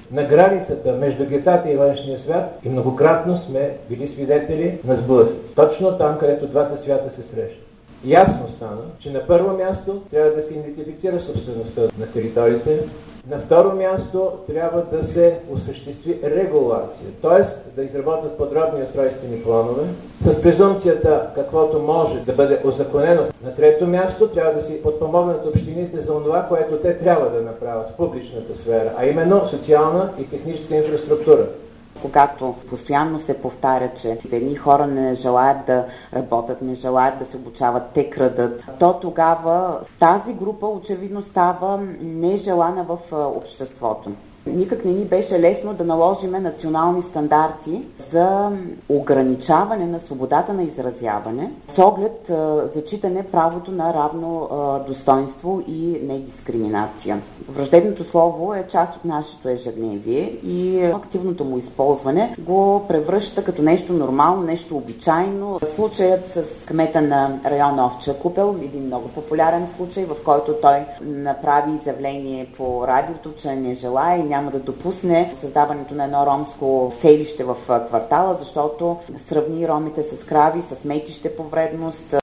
на границата между гетата и външния свят и многократно сме били свидетели на сблъсъци. Точно там, където двата свята се срещат. Ясно стана, че на първо място трябва да се идентифицира собствеността на териториите, на второ място трябва да се осъществи регулация, т.е. да изработят подробни устройствени планове с презумпцията каквото може да бъде узаконено. На трето място трябва да се подпомогнат общините за това, което те трябва да направят в публичната сфера, а именно социална и техническа инфраструктура. Когато постоянно се повтаря, че едни хора не желаят да работят, не желаят да се обучават, те крадат, то тогава тази група очевидно става нежелана в обществото. Никак не ни беше лесно да наложиме национални стандарти за ограничаване на свободата на изразяване с оглед зачитане правото на равно достоинство и недискриминация. Враждебното слово е част от нашето ежедневие и активното му използване го превръща като нещо нормално, нещо обичайно. Случаят с кмета на района Овча купел, един много популярен случай, в който той направи изявление по радиото, че не желае и няма да допусне създаването на едно ромско селище в квартала, защото сравни ромите с крави, с метище по вредност.